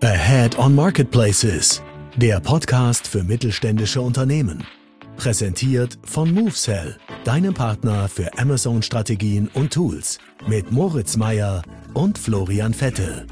Ahead on Marketplaces, der Podcast für mittelständische Unternehmen. Präsentiert von MoveSell, deinem Partner für Amazon-Strategien und Tools. Mit Moritz Meyer und Florian Vettel.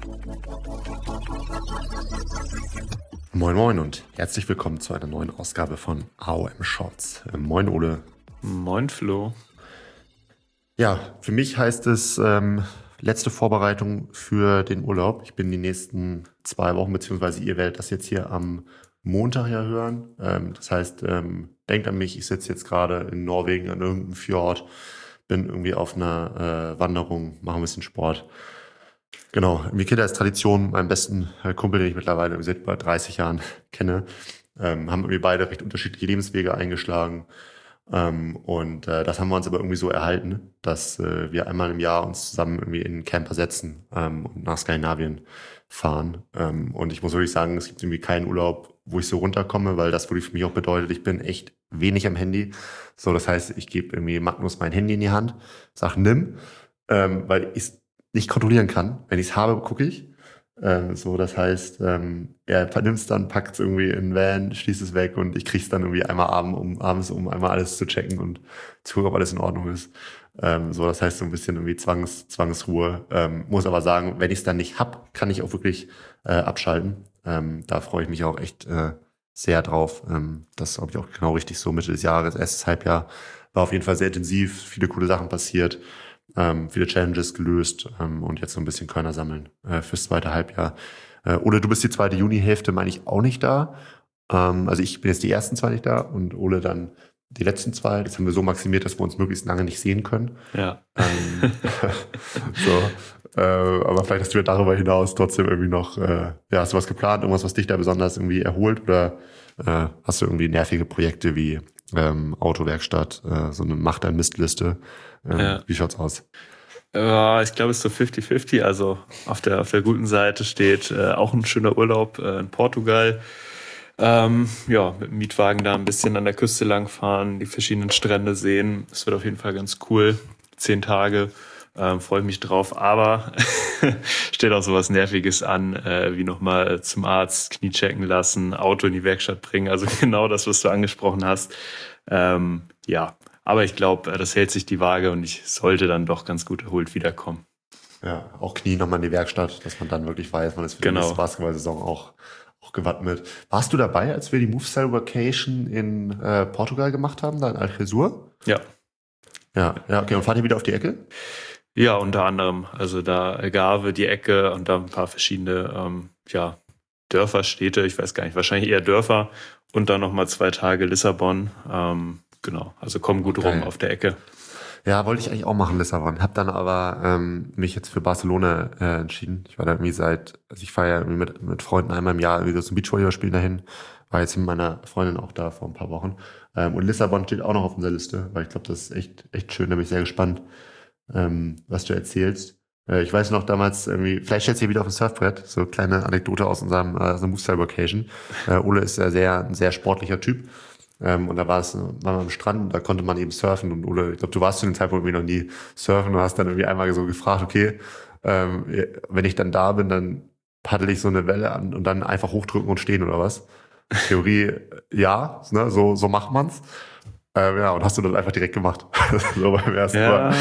Moin Moin und herzlich willkommen zu einer neuen Ausgabe von AOM Shorts. Moin Ole. Moin Flo. Ja, für mich heißt es letzte Vorbereitung für den Urlaub. Ich bin die nächsten 2 Wochen, beziehungsweise ihr werdet das jetzt hier am Montag ja hören. Das heißt, denkt an mich, ich sitze jetzt gerade in Norwegen an irgendeinem Fjord, bin irgendwie auf einer Wanderung, mache ein bisschen Sport. Genau, wie Kinder als Tradition, meinen besten Kumpel, den ich mittlerweile seit über 30 Jahren kenne, haben irgendwie beide recht unterschiedliche Lebenswege eingeschlagen. Und das haben wir uns aber irgendwie so erhalten, dass wir einmal im Jahr uns zusammen irgendwie in einen Camper setzen und nach Skandinavien fahren. Und ich muss wirklich sagen, es gibt irgendwie keinen Urlaub, wo ich so runterkomme, weil das wirklich für mich auch bedeutet, ich bin echt wenig am Handy. So, das heißt, ich gebe irgendwie Magnus mein Handy in die Hand, sag nimm, weil ich es nicht kontrollieren kann. Wenn ich es habe, gucke ich. So, das heißt, er vernimmt es dann, packt es irgendwie in den Van, schließt es weg und ich kriege es dann irgendwie einmal abends, um einmal alles zu checken und zu gucken, ob alles in Ordnung ist. So, das heißt so ein bisschen irgendwie Zwangsruhe. Muss aber sagen, wenn ich es dann nicht hab, kann ich auch wirklich abschalten. Da freue ich mich auch echt sehr drauf. Das ist, glaube ich, auch genau richtig so Mitte des Jahres, erstes Halbjahr war auf jeden Fall sehr intensiv, viele coole Sachen passiert. Viele Challenges gelöst und jetzt so ein bisschen Körner sammeln fürs zweite Halbjahr. Ole, du bist die zweite Junihälfte, meine ich, auch nicht da. Also ich bin jetzt die ersten 2 nicht da und Ole dann die letzten 2. Das haben wir so maximiert, dass wir uns möglichst lange nicht sehen können. Ja. Aber vielleicht hast du ja darüber hinaus trotzdem irgendwie noch, hast du was geplant, irgendwas, was dich da besonders irgendwie erholt oder hast du irgendwie nervige Projekte wie Autowerkstatt, so eine Mach-dein-Mist-Liste? Wie schaut's aus? Ich glaube, es ist so 50-50. Also auf der guten Seite steht auch ein schöner Urlaub in Portugal. Mit dem Mietwagen da ein bisschen an der Küste langfahren, die verschiedenen Strände sehen. Das wird auf jeden Fall ganz cool. 10 Tage. Freue ich mich drauf, aber steht auch sowas Nerviges an, wie nochmal zum Arzt, Knie checken lassen, Auto in die Werkstatt bringen, also genau das, was du angesprochen hast. Aber ich glaube, das hält sich die Waage und ich sollte dann doch ganz gut erholt wiederkommen. Ja, auch Knie nochmal in die Werkstatt, dass man dann wirklich weiß, man ist für die nächste Basketball-Saison auch gewappnet. Warst du dabei, als wir die MoveSell Vacation in Portugal gemacht haben, da in Algesur? Ja. Ja, okay. Und fahrt ihr wieder auf die Ecke? Ja, unter anderem. Also da Algarve, die Ecke und da ein paar verschiedene Dörfer, Städte, ich weiß gar nicht, wahrscheinlich eher Dörfer und dann nochmal 2 Tage Lissabon. Genau, also kommen gut rum auf der Ecke. Ja, wollte ich eigentlich auch machen, Lissabon. Hab dann aber mich jetzt für Barcelona entschieden. Ich war da irgendwie ich fahre ja irgendwie mit Freunden einmal im Jahr irgendwie so zum Beachvolleyball spielen dahin. War jetzt mit meiner Freundin auch da vor ein paar Wochen. Und Lissabon steht auch noch auf unserer Liste, weil ich glaube, das ist echt schön. Da bin ich sehr gespannt, was du erzählst. Ich weiß noch damals irgendwie, vielleicht stellst du hier wieder auf dem Surfbrett, so kleine Anekdote aus unserem MoveSell Vacation. Ole ist ja ein sehr sportlicher Typ. Und da waren wir am Strand und da konnte man eben surfen. Und Ole, ich glaube, du warst zu dem Zeitpunkt irgendwie noch nie surfen und hast dann irgendwie einmal so gefragt, okay, wenn ich dann da bin, dann paddel ich so eine Welle an und dann einfach hochdrücken und stehen oder was? Theorie, ja, ne, so macht man's. Und hast du dann einfach direkt gemacht. So beim ersten Mal.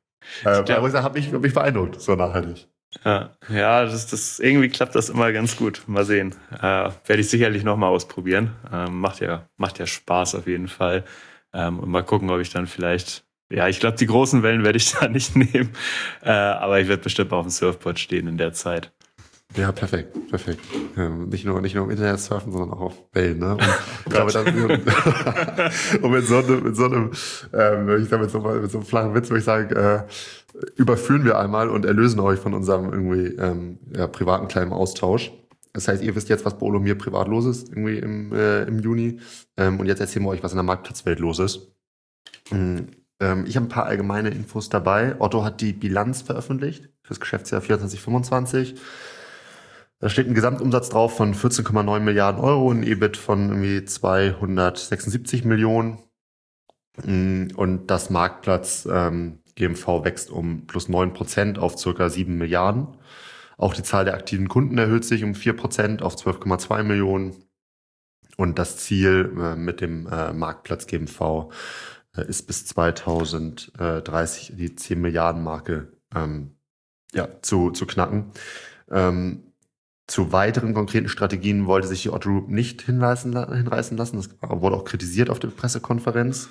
Hat mich beeindruckt, so nachhaltig. Ja, das irgendwie klappt das immer ganz gut. Mal sehen. Werde ich sicherlich nochmal ausprobieren. Macht ja Spaß auf jeden Fall. Und mal gucken, ob ich dann vielleicht, ich glaube, die großen Wellen werde ich da nicht nehmen. Aber ich werde bestimmt auf dem Surfboard stehen in der Zeit. Ja, perfekt. Nicht nur im Internet surfen, sondern auch auf Wellen, ne? Und ich glaube, und mit so einem flachen Witz würde ich sagen, überführen wir einmal und erlösen euch von unserem irgendwie privaten kleinen Austausch. Das heißt, ihr wisst jetzt, was bei Ole und mir privat los ist, irgendwie im Juni. Und jetzt erzählen wir euch, was in der Marktplatzwelt los ist. Ich habe ein paar allgemeine Infos dabei. Otto hat die Bilanz veröffentlicht fürs Geschäftsjahr 24/25. Da steht ein Gesamtumsatz drauf von 14,9 Milliarden Euro, ein EBIT von irgendwie 276 Millionen. Und das Marktplatz GMV wächst um plus 9% auf circa 7 Milliarden. Auch die Zahl der aktiven Kunden erhöht sich um 4% auf 12,2 Millionen. Und das Ziel mit dem Marktplatz GmbV ist bis 2030 die 10 Milliarden Marke zu knacken. Zu weiteren konkreten Strategien wollte sich die Otto Group nicht hinreißen lassen. Das wurde auch kritisiert auf der Pressekonferenz,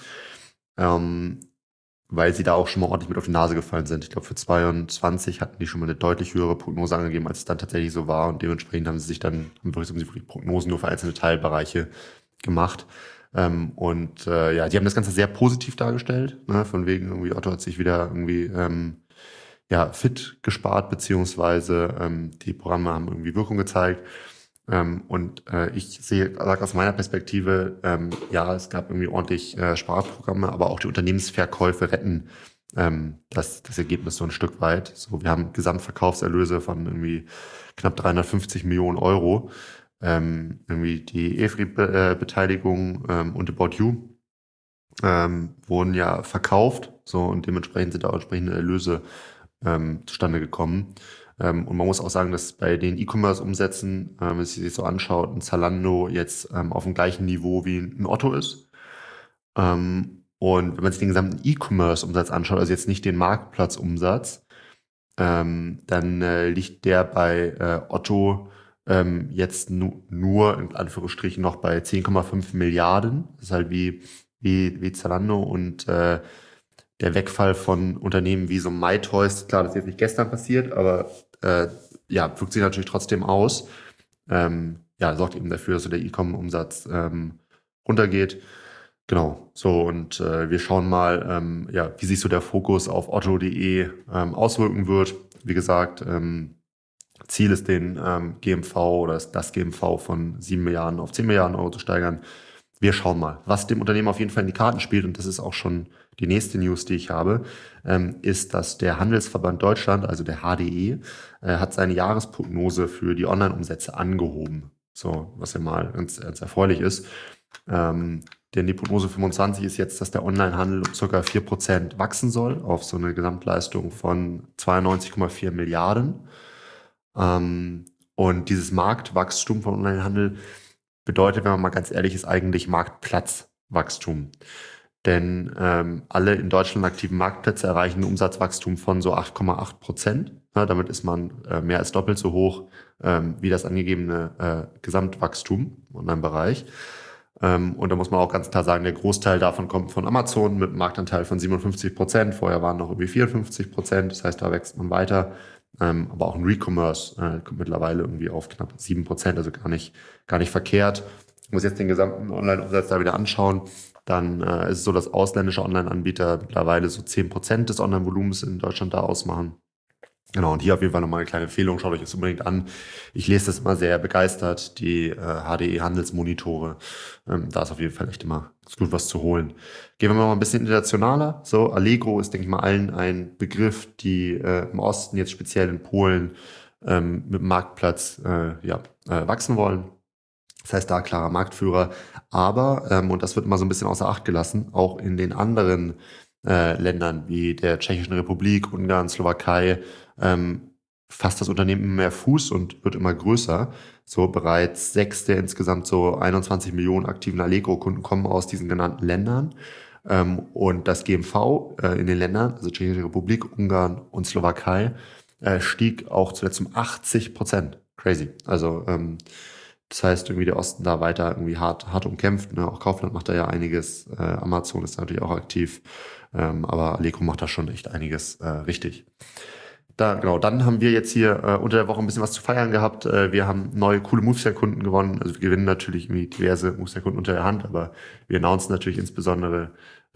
weil sie da auch schon mal ordentlich mit auf die Nase gefallen sind. Ich glaube, für 22 hatten die schon mal eine deutlich höhere Prognose angegeben, als es dann tatsächlich so war. Und dementsprechend haben sie wirklich Prognosen nur für einzelne Teilbereiche gemacht. Die haben das Ganze sehr positiv dargestellt. Ne? Von wegen irgendwie Otto hat sich wieder irgendwie fit gespart, beziehungsweise die Programme haben irgendwie Wirkung gezeigt. Ich sage aus meiner Perspektive, es gab irgendwie ordentlich Sparprogramme, aber auch die Unternehmensverkäufe retten das Ergebnis so ein Stück weit. So, wir haben Gesamtverkaufserlöse von irgendwie knapp 350 Millionen Euro. Irgendwie die EFRI-Beteiligung und About You wurden ja verkauft, so, und dementsprechend sind da auch entsprechende Erlöse zustande gekommen. Und man muss auch sagen, dass bei den E-Commerce-Umsätzen, wenn man sich so anschaut, ein Zalando jetzt auf dem gleichen Niveau wie ein Otto ist. Und wenn man sich den gesamten E-Commerce-Umsatz anschaut, also jetzt nicht den Marktplatzumsatz, dann liegt der bei Otto jetzt nur in Anführungsstrichen noch bei 10,5 Milliarden. Das ist halt wie Zalando, und der Wegfall von Unternehmen wie so MyToys, klar, das ist jetzt nicht gestern passiert, aber wirkt sich natürlich trotzdem aus. Sorgt eben dafür, dass so der E-Com-Umsatz runtergeht. Genau, so, und wir schauen mal, wie sich so der Fokus auf otto.de auswirken wird. Wie gesagt, Ziel ist, den GMV oder das GMV von 7 Milliarden auf 10 Milliarden Euro zu steigern. Wir schauen mal. Was dem Unternehmen auf jeden Fall in die Karten spielt, und das ist auch schon die nächste News, die ich habe, ist, dass der Handelsverband Deutschland, also der HDE, hat seine Jahresprognose für die Online-Umsätze angehoben. So, was ja mal ganz erfreulich ist. Denn die Prognose 25 ist jetzt, dass der Onlinehandel um ca. 4% wachsen soll auf so eine Gesamtleistung von 92,4 Milliarden. Und dieses Marktwachstum von Onlinehandel bedeutet, wenn man mal ganz ehrlich ist, eigentlich Marktplatzwachstum. Denn alle in Deutschland aktiven Marktplätze erreichen ein Umsatzwachstum von so 8,8%. Ja, damit ist man mehr als doppelt so hoch wie das angegebene Gesamtwachstum im Online-Bereich. Und da muss man auch ganz klar sagen, der Großteil davon kommt von Amazon mit einem Marktanteil von 57%. Vorher waren noch irgendwie 54%. Das heißt, da wächst man weiter. Aber auch ein Recommerce kommt mittlerweile irgendwie auf knapp 7%, also gar nicht verkehrt. Ich muss jetzt den gesamten Online-Umsatz da wieder anschauen. Dann ist es so, dass ausländische Online-Anbieter mittlerweile so 10% des Online-Volumens in Deutschland da ausmachen. Genau, und hier auf jeden Fall nochmal eine kleine Empfehlung, schaut euch das unbedingt an. Ich lese das immer sehr begeistert, die HDE-Handelsmonitore. Da ist auf jeden Fall echt immer gut was zu holen. Gehen wir mal ein bisschen internationaler. So, Allegro ist, denke ich mal, allen ein Begriff, die im Osten, jetzt speziell in Polen, mit dem Marktplatz wachsen wollen. Das heißt, da klarer Marktführer. Aber, und das wird immer so ein bisschen außer Acht gelassen, auch in den anderen Ländern wie der Tschechischen Republik, Ungarn, Slowakei, fasst das Unternehmen immer mehr Fuß und wird immer größer. So, bereits 6 der insgesamt so 21 Millionen aktiven Allegro-Kunden kommen aus diesen genannten Ländern. Und das GMV in den Ländern, also Tschechische Republik, Ungarn und Slowakei, stieg auch zuletzt um 80%. Crazy. Also das heißt, irgendwie der Osten da weiter irgendwie hart umkämpft. Ne? Auch Kaufland macht da ja einiges. Amazon ist natürlich auch aktiv. Aber Allegro macht da schon echt einiges richtig. Dann haben wir jetzt hier unter der Woche ein bisschen was zu feiern gehabt. Wir haben neue, coole Movesale-Kunden gewonnen. Also wir gewinnen natürlich irgendwie diverse Movesale-Kunden unter der Hand, aber wir announcen natürlich insbesondere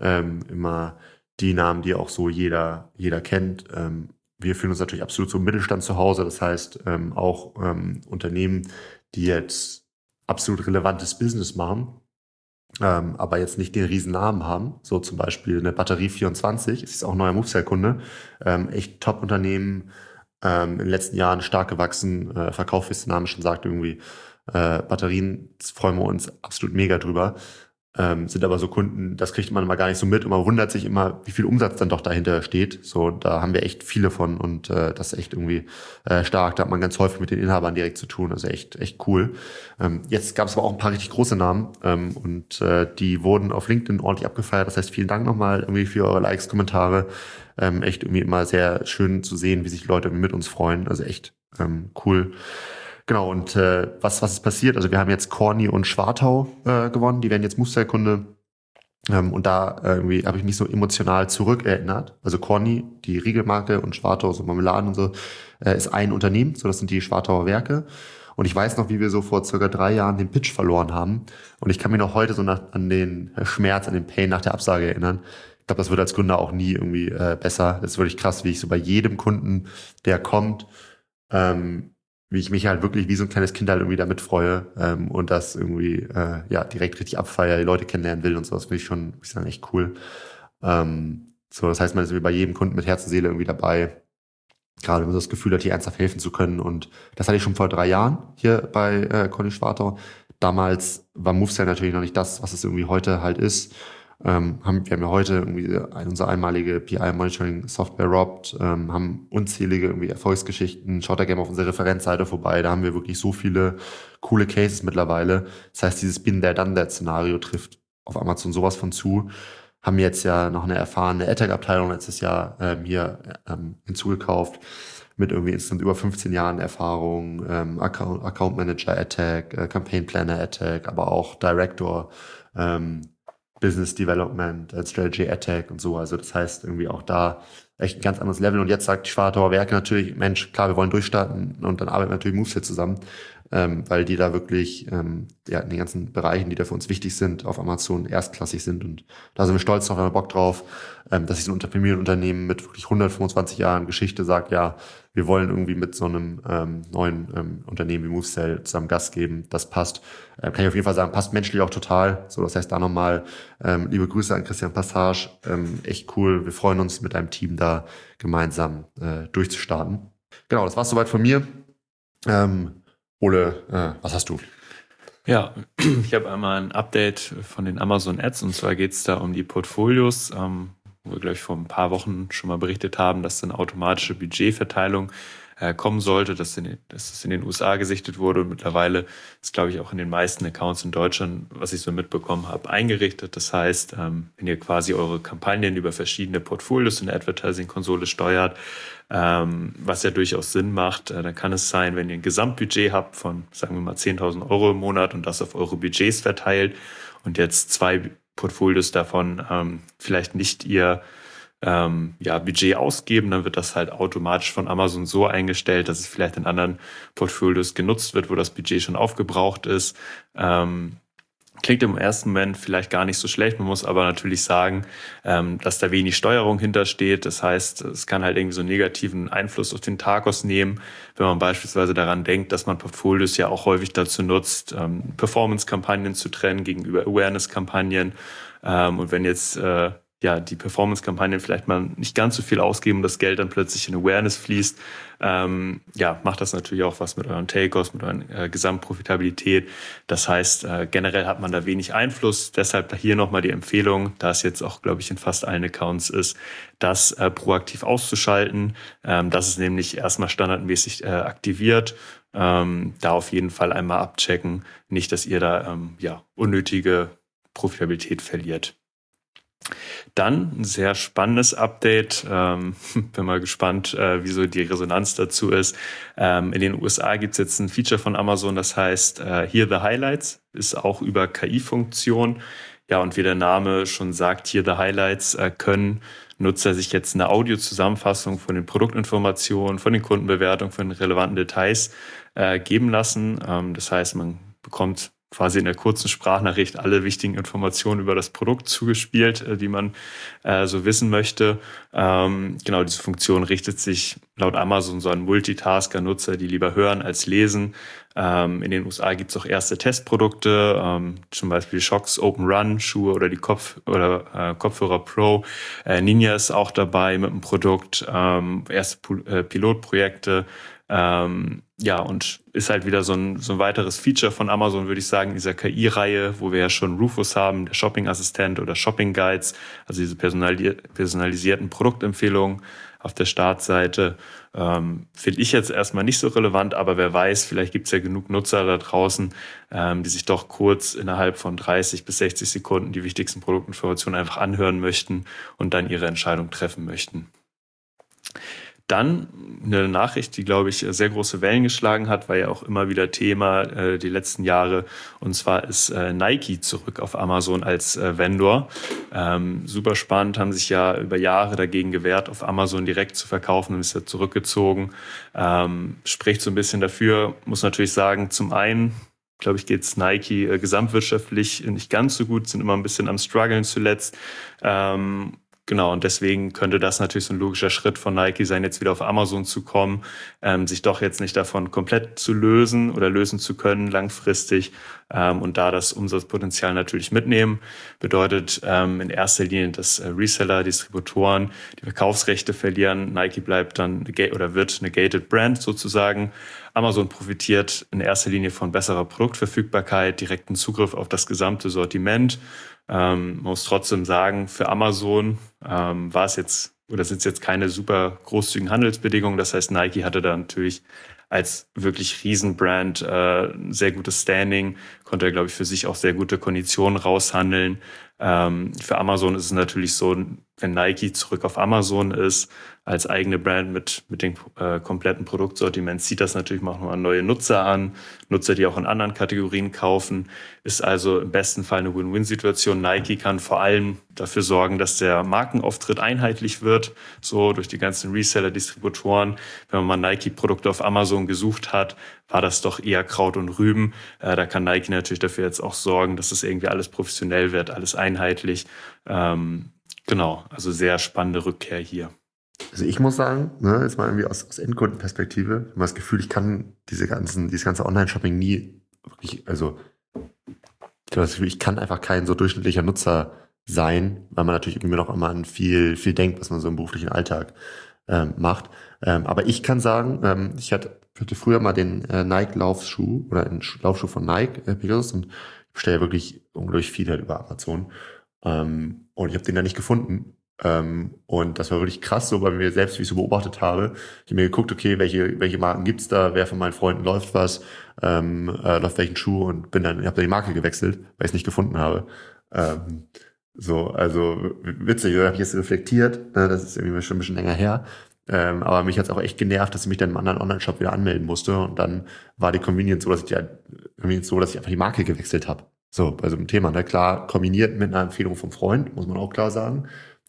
immer die Namen, die auch so jeder kennt. Wir fühlen uns natürlich absolut zum Mittelstand zu Hause. Das heißt, auch Unternehmen, die jetzt absolut relevantes Business machen, aber jetzt nicht den riesen Namen haben, so zum Beispiel eine Batterie24, ist auch ein neuer Movesale-Kunde, echt Top-Unternehmen, in den letzten Jahren stark gewachsen, Verkauf, wie es der Name schon sagt, irgendwie Batterien, freuen wir uns absolut mega drüber. Sind aber so Kunden, das kriegt man mal gar nicht so mit und man wundert sich immer, wie viel Umsatz dann doch dahinter steht. So, da haben wir echt viele von und das ist echt irgendwie stark. Da hat man ganz häufig mit den Inhabern direkt zu tun, also echt cool. Jetzt gab es aber auch ein paar richtig große Namen und die wurden auf LinkedIn ordentlich abgefeiert. Das heißt, vielen Dank nochmal irgendwie für eure Likes, Kommentare. Echt irgendwie immer sehr schön zu sehen, wie sich Leute mit uns freuen. Also echt cool. Genau, und was ist passiert? Also wir haben jetzt Corny und Schwartau gewonnen, die werden jetzt Movesell-Kunde. Und da irgendwie habe ich mich so emotional zurückerinnert. Also Corny, die Riegelmarke, und Schwartau, so Marmeladen und so, ist ein Unternehmen. So, das sind die Schwartauer Werke. Und ich weiß noch, wie wir so vor circa 3 Jahren den Pitch verloren haben. Und ich kann mich noch heute so an den Schmerz, an den Pain nach der Absage erinnern. Ich glaube, das wird als Gründer auch nie irgendwie besser. Das ist wirklich krass, wie ich so bei jedem Kunden, der kommt, wie ich mich halt wirklich wie so ein kleines Kind halt irgendwie damit freue und das irgendwie direkt richtig abfeiere, die Leute kennenlernen will und so. Das finde ich schon, muss ich sagen, echt cool. So, das heißt, man ist irgendwie bei jedem Kunden mit Herz und Seele irgendwie dabei. Gerade wenn man so das Gefühl hat, hier ernsthaft helfen zu können. Und das hatte ich schon vor 3 Jahren hier bei Corny Schwartau. Damals war Movesell natürlich noch nicht das, was es irgendwie heute halt ist. Wir haben ja heute irgendwie unsere einmalige PI-Monitoring-Software robbt, haben unzählige irgendwie Erfolgsgeschichten. Schaut da gerne auf unsere Referenzseite vorbei. Da haben wir wirklich so viele coole Cases mittlerweile. Das heißt, dieses Been-there-done-that-Szenario trifft auf Amazon sowas von zu. Haben jetzt ja noch eine erfahrene AdTech-Abteilung letztes Jahr hier hinzugekauft mit irgendwie insgesamt über 15 Jahren Erfahrung, Account Manager AdTech, Campaign Planner AdTech, aber auch Director, Business Development, Strategy AdTech und so. Also das heißt irgendwie auch da echt ein ganz anderes Level. Und jetzt sagt die Schwartauer Werke natürlich, Mensch, klar, wir wollen durchstarten, und dann arbeiten natürlich Movesell zusammen, weil die da wirklich in den ganzen Bereichen, die da für uns wichtig sind, auf Amazon erstklassig sind. Und da sind wir stolz drauf, haben wir Bock drauf, dass sich so ein Familienunternehmen mit wirklich 125 Jahren Geschichte sagt, ja, wir wollen irgendwie mit so einem neuen Unternehmen wie Movesell zusammen Gas geben. Das passt. Kann ich auf jeden Fall sagen, passt menschlich auch total. So, das heißt, da nochmal liebe Grüße an Christian Passage. Echt cool. Wir freuen uns, mit einem Team da gemeinsam durchzustarten. Genau, das war's soweit von mir. Ole, was hast du? Ja, ich habe einmal ein Update von den Amazon Ads, und zwar geht es da um die Portfolios, wo wir, glaube ich, vor ein paar Wochen schon mal berichtet haben, dass eine automatische Budgetverteilung kommen sollte, dass es in den USA gesichtet wurde, und mittlerweile ist, glaube ich, auch in den meisten Accounts in Deutschland, was ich so mitbekommen habe, eingerichtet. Das heißt, wenn ihr quasi eure Kampagnen über verschiedene Portfolios in der Advertising-Konsole steuert, was ja durchaus Sinn macht, dann kann es sein, wenn ihr ein Gesamtbudget habt von, sagen wir mal, 10.000 Euro im Monat und das auf eure Budgets verteilt und jetzt 2 Portfolios davon vielleicht nicht ihr Budget ausgeben, dann wird das halt automatisch von Amazon so eingestellt, dass es vielleicht in anderen Portfolios genutzt wird, wo das Budget schon aufgebraucht ist. Klingt im ersten Moment vielleicht gar nicht so schlecht. Man muss aber natürlich sagen, dass da wenig Steuerung hintersteht. Das heißt, es kann halt irgendwie so einen negativen Einfluss auf den TARGOS nehmen, wenn man beispielsweise daran denkt, dass man Portfolios ja auch häufig dazu nutzt, Performance-Kampagnen zu trennen gegenüber Awareness-Kampagnen. Und wenn jetzt die Performance-Kampagnen vielleicht mal nicht ganz so viel ausgeben und das Geld dann plötzlich in Awareness fließt, macht das natürlich auch was mit euren Takeoffs, mit euren Gesamtprofitabilität. Das heißt, generell hat man da wenig Einfluss. Deshalb hier nochmal die Empfehlung, da es jetzt auch, glaube ich, in fast allen Accounts ist, das proaktiv auszuschalten. Das ist nämlich erstmal standardmäßig aktiviert. Da auf jeden Fall einmal abchecken. Nicht, dass ihr da unnötige Profitabilität verliert. Dann ein sehr spannendes Update. Bin mal gespannt, wieso die Resonanz dazu ist. In den USA gibt es jetzt ein Feature von Amazon, das heißt Hear the Highlights, ist auch über KI-Funktion. Ja, und wie der Name schon sagt, Hear the Highlights können Nutzer sich jetzt eine Audiozusammenfassung von den Produktinformationen, von den Kundenbewertungen, von den relevanten Details geben lassen. Das heißt, man bekommt quasi in der kurzen Sprachnachricht alle wichtigen Informationen über das Produkt zugespielt, die man so wissen möchte. Genau, diese Funktion richtet sich laut Amazon so an Multitasker-Nutzer, die lieber hören als lesen. In den USA gibt es auch erste Testprodukte, zum Beispiel Shocks Open Run Schuhe oder die Kopfhörer Pro. Ninja ist auch dabei mit einem Produkt, erste Pilotprojekte. Ja, und ist halt wieder so ein weiteres Feature von Amazon, würde ich sagen, dieser KI-Reihe, wo wir ja schon Rufus haben, der Shopping-Assistent oder Shopping-Guides, also diese personalisierten Produktempfehlungen auf der Startseite. Finde ich jetzt erstmal nicht so relevant, aber wer weiß, vielleicht gibt es ja genug Nutzer da draußen, die sich doch kurz innerhalb von 30 bis 60 Sekunden die wichtigsten Produktinformationen einfach anhören möchten und dann ihre Entscheidung treffen möchten. Dann eine Nachricht, die, glaube ich, sehr große Wellen geschlagen hat, war ja auch immer wieder Thema die letzten Jahre. Und zwar ist Nike zurück auf Amazon als Vendor. Super spannend, haben sich ja über Jahre dagegen gewehrt, auf Amazon direkt zu verkaufen und ist ja zurückgezogen. Spricht so ein bisschen dafür, muss natürlich sagen, zum einen, glaube ich, geht es Nike gesamtwirtschaftlich nicht ganz so gut, sind immer ein bisschen am struggeln zuletzt. Genau, und deswegen könnte das natürlich so ein logischer Schritt von Nike sein, jetzt wieder auf Amazon zu kommen, sich doch jetzt nicht davon komplett zu lösen oder lösen zu können langfristig und da das Umsatzpotenzial natürlich mitnehmen. Bedeutet in erster Linie, dass Reseller, Distributoren die Verkaufsrechte verlieren. Nike bleibt dann oder wird eine gated Brand sozusagen. Amazon profitiert in erster Linie von besserer Produktverfügbarkeit, direkten Zugriff auf das gesamte Sortiment. Man muss trotzdem sagen, für Amazon war es jetzt oder sind es jetzt keine super großzügigen Handelsbedingungen. Das heißt, Nike hatte da natürlich als wirklich Riesenbrand sehr gutes Standing, konnte, glaube ich, für sich auch sehr gute Konditionen raushandeln. Für Amazon ist es natürlich so, wenn Nike zurück auf Amazon ist, als eigene Brand mit dem kompletten Produktsortiment, zieht das natürlich auch noch neue Nutzer an, Nutzer, die auch in anderen Kategorien kaufen, ist also im besten Fall eine Win-Win-Situation. Nike kann vor allem dafür sorgen, dass der Markenauftritt einheitlich wird, so durch die ganzen Reseller, Distributoren. Wenn man mal Nike-Produkte auf Amazon gesucht hat, war das doch eher Kraut und Rüben. Da kann Nike natürlich dafür jetzt auch sorgen, dass es irgendwie alles professionell wird, alles einheitlich. Genau, also sehr spannende Rückkehr hier. Also ich muss sagen, jetzt mal irgendwie aus Endkundenperspektive, ich habe das Gefühl, ich kann dieses ganze Online-Shopping nie wirklich, also ich habe das Gefühl, ich kann einfach kein so durchschnittlicher Nutzer sein, weil man natürlich irgendwie noch immer an viel denkt, was man so im beruflichen Alltag macht. Aber ich kann sagen, ich hatte früher mal den Nike-Laufschuh oder einen Laufschuh von Nike, Pegasus, und ich bestelle wirklich unglaublich viel halt über Amazon. Und ich habe den da nicht gefunden. Und das war wirklich krass, so bei mir selbst, wie ich so beobachtet habe. Ich habe mir geguckt, okay, welche Marken gibt's da, wer von meinen Freunden läuft was, läuft welchen Schuh, und habe dann die Marke gewechselt, weil ich es nicht gefunden habe. Also witzig, da habe ich jetzt reflektiert, ne, das ist irgendwie schon ein bisschen länger her. Aber mich hat's auch echt genervt, dass ich mich dann im anderen Online-Shop wieder anmelden musste. Und dann war die Convenience so, dass ich einfach die Marke gewechselt habe. So, bei so einem Thema, ne? Klar, kombiniert mit einer Empfehlung vom Freund, muss man auch klar sagen.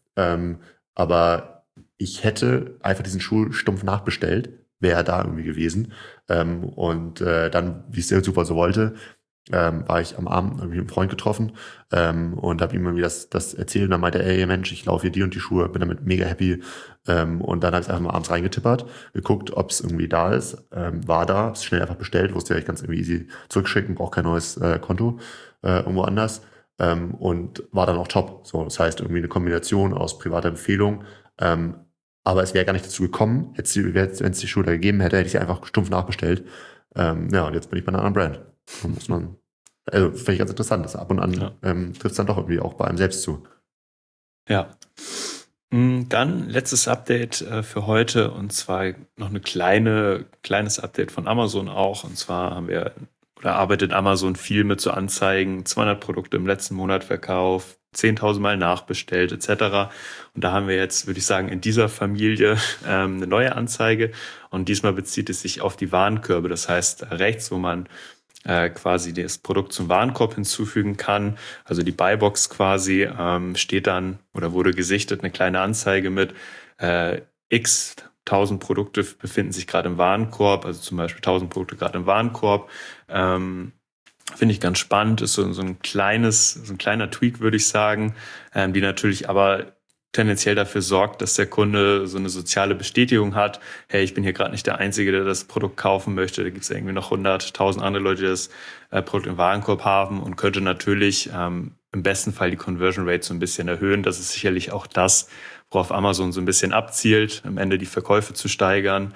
Aber ich hätte einfach diesen Schuh stumpf nachbestellt, wäre er da irgendwie gewesen. Und dann, wie es der Zufall so wollte, war ich am Abend irgendwie mit einem Freund getroffen und habe ihm irgendwie das erzählt. Und dann meinte er, ey Mensch, ich laufe hier die und die Schuhe, bin damit mega happy. Und dann habe ich einfach mal abends reingetippert, geguckt, ob es irgendwie da ist. War da, hab's schnell einfach bestellt, wusste ja, ich kann es irgendwie easy zurückschicken, brauche kein neues Konto irgendwo anders. Und war dann auch top. So, das heißt, irgendwie eine Kombination aus privater Empfehlung. Aber es wäre gar nicht dazu gekommen, wenn es die Schuhe da gegeben hätte ich sie einfach stumpf nachbestellt. Ja, und jetzt bin ich bei einer anderen Brand. Da muss man, also finde ich ganz interessant, dass ab und an trifft es dann doch irgendwie auch bei einem selbst zu. Ja. Dann letztes Update für heute, und zwar noch ein kleines Update von Amazon auch. Und zwar arbeitet Amazon viel mit so Anzeigen, 200 Produkte im letzten Monat verkauft, 10.000 Mal nachbestellt etc. Und da haben wir jetzt, würde ich sagen, in dieser Familie eine neue Anzeige. Und diesmal bezieht es sich auf die Warenkörbe. Das heißt, rechts, wo man quasi das Produkt zum Warenkorb hinzufügen kann, also die Buybox quasi, steht dann oder wurde gesichtet eine kleine Anzeige mit x 1000 Produkte befinden sich gerade im Warenkorb, also zum Beispiel 1000 Produkte gerade im Warenkorb. Finde ich ganz spannend, ist so ein kleiner Tweak, würde ich sagen, die natürlich aber tendenziell dafür sorgt, dass der Kunde so eine soziale Bestätigung hat. Hey, ich bin hier gerade nicht der Einzige, der das Produkt kaufen möchte. Da gibt es irgendwie noch 100.000 andere Leute, die das Produkt im Warenkorb haben, und könnte natürlich im besten Fall die Conversion Rate so ein bisschen erhöhen. Das ist sicherlich auch das, worauf Amazon so ein bisschen abzielt, am Ende die Verkäufe zu steigern.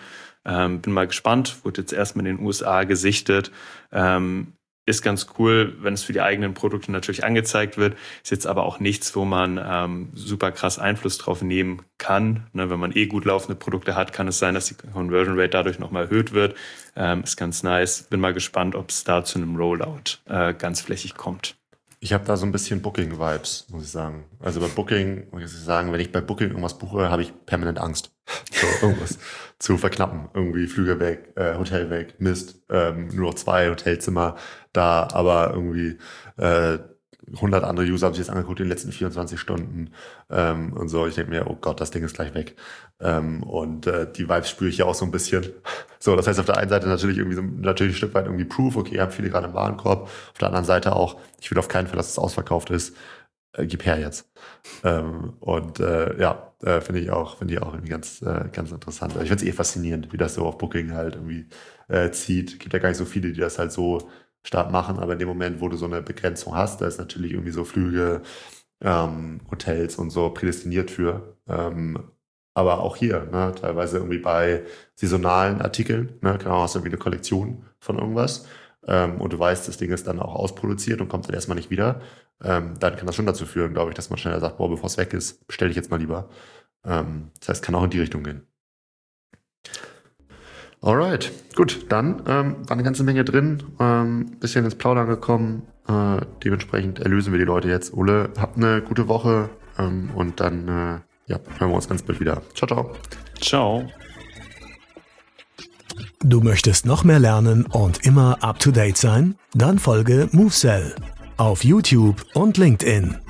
Bin mal gespannt, wurde jetzt erstmal in den USA gesichtet. Ist ganz cool, wenn es für die eigenen Produkte natürlich angezeigt wird. Ist jetzt aber auch nichts, wo man super krass Einfluss drauf nehmen kann. Ne, wenn man gut laufende Produkte hat, kann es sein, dass die Conversion Rate dadurch nochmal erhöht wird. Ist ganz nice. Bin mal gespannt, ob es da zu einem Rollout ganz flächig kommt. Ich habe da so ein bisschen Booking-Vibes, muss ich sagen. Also bei Booking, muss ich sagen, wenn ich bei Booking irgendwas buche, habe ich permanent Angst, so irgendwas zu verknappen. Irgendwie Flüge weg, Hotel weg, Mist, nur noch 2 Hotelzimmer da, aber irgendwie 100 andere User haben sich das angeguckt in den letzten 24 Stunden und so. Ich denke mir, oh Gott, das Ding ist gleich weg. Die Vibes spüre ich ja auch so ein bisschen. So, das heißt auf der einen Seite natürlich irgendwie natürlich ein Stück weit irgendwie Proof, okay, ihr habt viele gerade im Warenkorb. Auf der anderen Seite auch, ich will auf keinen Fall, dass es ausverkauft ist. Gib her jetzt. Finde ich auch irgendwie ganz interessant. Ich finde es faszinierend, wie das so auf Booking halt irgendwie zieht. Gibt ja gar nicht so viele, die das halt so stark machen, aber in dem Moment, wo du so eine Begrenzung hast, da ist natürlich irgendwie so Flüge, Hotels und so prädestiniert für. Aber auch hier, ne, teilweise irgendwie bei saisonalen Artikeln, ne, genau, hast du irgendwie eine Kollektion von irgendwas und du weißt, das Ding ist dann auch ausproduziert und kommt dann erstmal nicht wieder, dann kann das schon dazu führen, glaube ich, dass man schneller sagt, boah, bevor es weg ist, bestelle ich jetzt mal lieber. Das heißt, kann auch in die Richtung gehen. Alright, gut, dann war eine ganze Menge drin, bisschen ins Plaudern gekommen, dementsprechend erlösen wir die Leute jetzt. Ole, habt eine gute Woche und dann hören wir uns ganz bald wieder. Ciao, ciao. Ciao. Du möchtest noch mehr lernen und immer up to date sein? Dann folge MoveSell auf YouTube und LinkedIn.